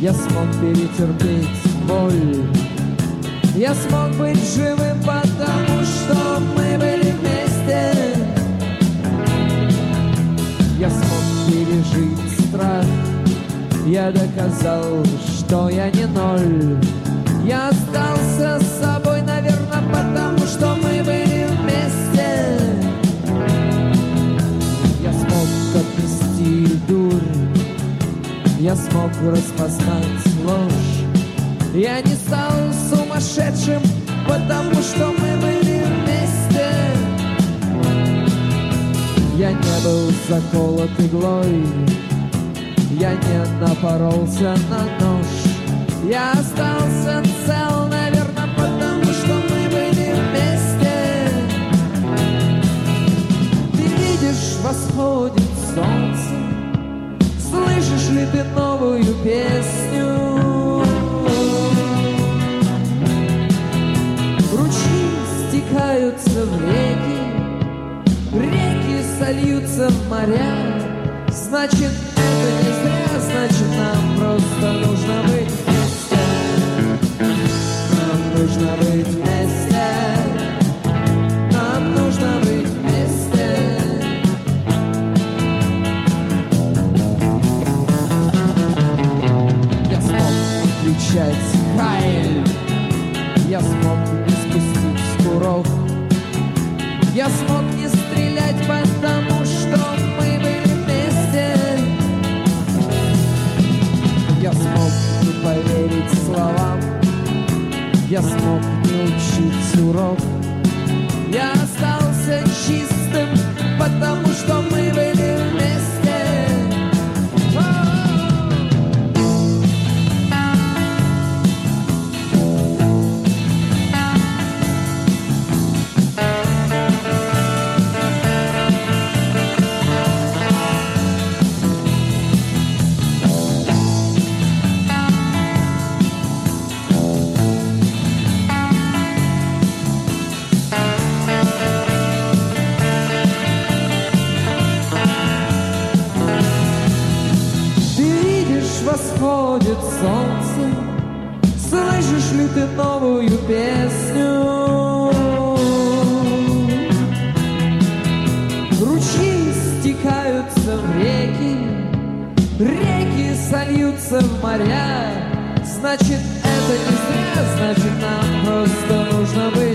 Я смог перетерпеть боль. Я смог быть живым, потому что мы были вместе. Я смог пережить страх. Я доказал, что я не ноль. Я остался с собой, наверное, потому что мы были вместе. Я смог отнести дурь. Я смог распознать ложь. Я не стал сумасшедшим, потому что мы были вместе. Я не был заколот иглой. Я не напоролся на нож. Я остался цел, наверное, потому что мы были вместе. Ты видишь, восходит солнце. Слышишь ли ты новую песню? Ручьи стекаются в реки, реки сольются в моря. Значит, это не зря, значит, нам просто нужно быть вместе. Нам нужно быть вместе. Нам нужно быть вместе. Я смог кричать «Хайль!», я смог не спустить курок, я смог не стрелять, потому что мы были вместе. Я смог не поверить словам, я смог не учить урок. Я остался чистым, потому что мы были вместе. Восходит солнце, слышишь ли ты новую песню? Ручьи стекаются в реки, реки сольются в моря. Значит, это не зря, значит, нам просто нужно быть